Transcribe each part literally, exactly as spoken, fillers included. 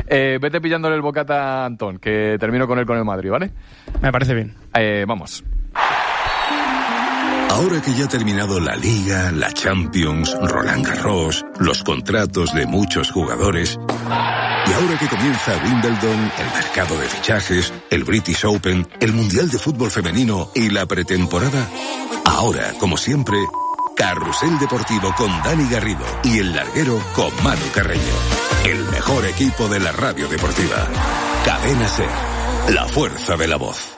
Eh, vete pillándole el bocata a Antón, que termino con él con el Madrid, ¿vale? Me parece bien. Eh, vamos. Ahora que ya ha terminado la Liga, la Champions, Roland Garros, los contratos de muchos jugadores, y ahora que comienza Wimbledon, el mercado de fichajes, el British Open, el Mundial de Fútbol Femenino y la pretemporada, ahora, como siempre, Carrusel Deportivo con Dani Garrido y El Larguero con Manu Carreño. El mejor equipo de la radio deportiva. Cadena SER, la fuerza de la voz.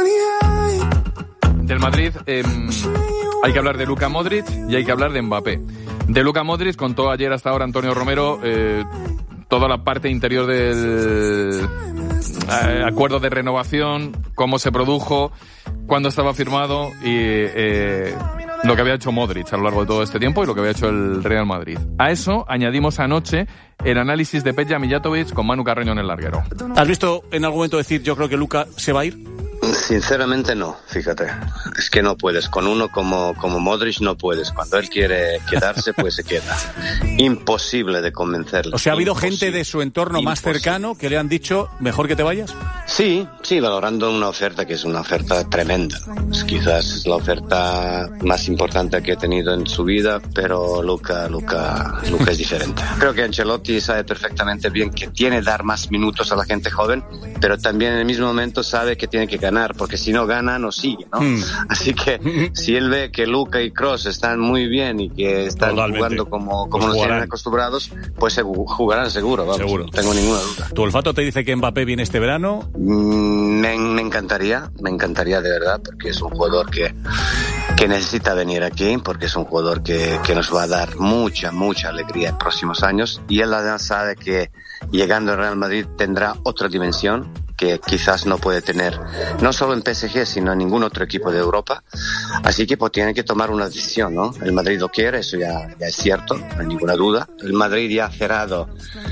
Del Madrid eh, hay que hablar de Luka Modric y hay que hablar de Mbappé. De Luka Modric contó ayer hasta ahora Antonio Romero eh, toda la parte interior del eh, acuerdo de renovación, cómo se produjo, cuándo estaba firmado y eh, lo que había hecho Modric a lo largo de todo este tiempo y lo que había hecho el Real Madrid. A eso añadimos anoche el análisis de Peja Mijatovic con Manu Carreño en El Larguero. ¿Has visto en algún momento decir yo creo que Luka se va a ir? Sinceramente no, fíjate, es que no puedes, con uno como, como Modric no puedes, cuando él quiere quedarse pues se queda, imposible de convencerle. O sea, ¿ha habido imposible. gente de su entorno Imposible. más cercano que le han dicho mejor que te vayas? Sí, sí, valorando una oferta que es una oferta tremenda, es, quizás es la oferta más importante que ha tenido en su vida, pero Luka, Luka, Luka es diferente. Creo que Ancelotti sabe perfectamente bien que tiene que dar más minutos a la gente joven, pero también en el mismo momento sabe que tiene que ganar, porque si no gana no sigue, ¿no? Mm. Así que si él ve que Luka y Kroos están muy bien y que están Totalmente. jugando como, como nos tienen acostumbrados, pues se jugarán seguro, vamos, seguro. No tengo ninguna duda. ¿Tu olfato te dice que Mbappé viene este verano? Mm, me, me encantaría, me encantaría de verdad, porque es un jugador que, que necesita venir aquí, porque es un jugador que, que nos va a dar mucha, mucha alegría en próximos años, y él además sabe que llegando al Real Madrid tendrá otra dimensión que quizás no puede tener, no solo en P S G, sino en ningún otro equipo de Europa. Así que pues tiene que tomar una decisión, ¿no? El Madrid lo quiere, eso ya, ya es cierto, no hay ninguna duda. El Madrid ya ha cerrado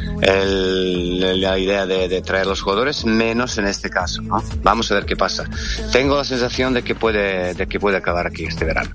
el, la idea de, de traer los jugadores, menos en este caso, ¿no? Vamos a ver qué pasa. Tengo la sensación de que puede, de que puede acabar aquí este verano.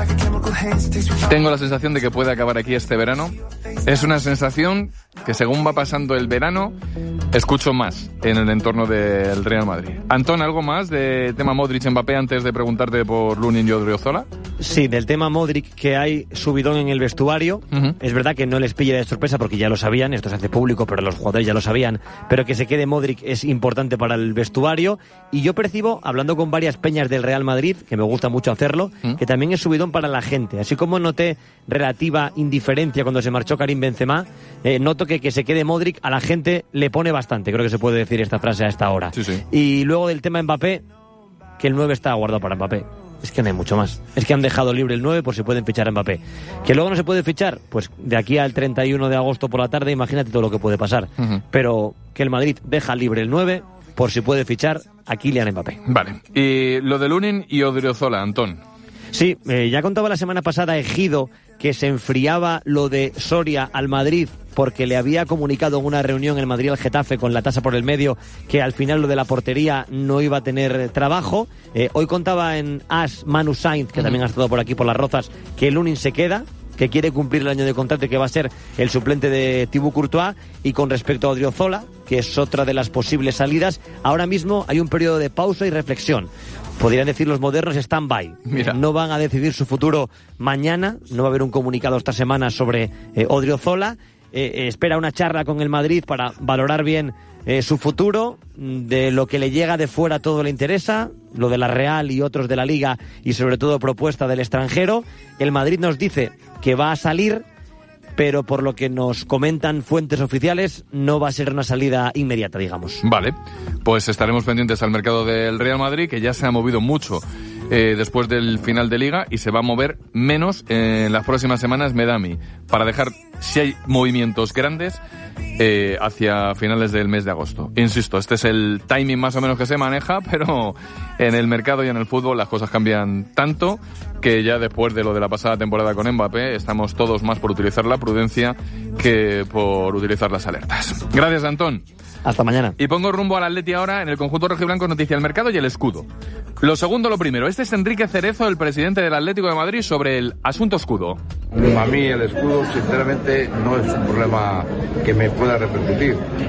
Tengo la sensación de que puede acabar aquí este verano. Es una sensación que según va pasando el verano, escucho más en el entorno del Real Madrid. Antón, ¿algo más de tema Modric-Mbappé antes de preguntarte por Lunin y Odriozola? Sí, del tema Modric, que hay subidón en el vestuario. Uh-huh. Es verdad que no les pilla de sorpresa porque ya lo sabían, esto se hace público, pero los jugadores ya lo sabían, pero que se quede Modric es importante para el vestuario. Y yo percibo, hablando con varias peñas del Real Madrid, que me gusta mucho hacerlo, uh-huh. que también es subidón para la gente. Así como noté relativa indiferencia cuando se marchó Karim Benzema, eh, noto que que se quede Modric a la gente le pone bastante, creo que se puede decir esta frase a esta hora. Sí, sí. Y luego del tema Mbappé, que el nueve está guardado para Mbappé. Es que no hay mucho más. Es que han dejado libre el nueve por si pueden fichar a Mbappé. ¿Que luego no se puede fichar? Pues de aquí al treinta y uno de agosto por la tarde, imagínate todo lo que puede pasar. Uh-huh. Pero que el Madrid deja libre el nueve por si puede fichar a Kylian Mbappé. Vale. Y lo de Lunin y Odriozola, Antón. Sí, eh, ya contaba la semana pasada Ejido que se enfriaba lo de Soria al Madrid porque le había comunicado en una reunión en Madrid al Getafe con la tasa por el medio que al final lo de la portería no iba a tener trabajo. Eh, hoy contaba en As Manu Sainz, que uh-huh. también ha estado por aquí por Las Rozas, que Lunin se queda, que quiere cumplir el año de contrato y que va a ser el suplente de Thibaut Courtois. Y con respecto a Odriozola, que es otra de las posibles salidas, ahora mismo hay un periodo de pausa y reflexión. Podrían decir los modernos stand-by. Mira. No van a decidir su futuro mañana, no va a haber un comunicado esta semana sobre eh, Odriozola. Eh, eh, espera una charla con el Madrid para valorar bien eh, su futuro. De lo que le llega de fuera todo le interesa, lo de la Real y otros de la Liga y sobre todo propuesta del extranjero. El Madrid nos dice que va a salir, pero por lo que nos comentan fuentes oficiales no va a ser una salida inmediata, digamos. Vale, pues estaremos pendientes al mercado del Real Madrid, que ya se ha movido mucho eh, después del final de Liga y se va a mover menos en las próximas semanas, me da a mí, para dejar, si hay movimientos grandes, eh, hacia finales del mes de agosto. Insisto, este es el timing más o menos que se maneja, pero en el mercado y en el fútbol las cosas cambian tanto que ya después de lo de la pasada temporada con Mbappé estamos todos más por utilizar la prudencia que por utilizar las alertas. Gracias, Antón. Hasta mañana. Y pongo rumbo al Atleti ahora en el conjunto rojiblanco, noticia del mercado y el escudo. Lo segundo, lo primero. Este es Enrique Cerezo, el presidente del Atlético de Madrid, sobre el asunto escudo. A mí el escudo, sinceramente, no es un problema que me pueda repercutir.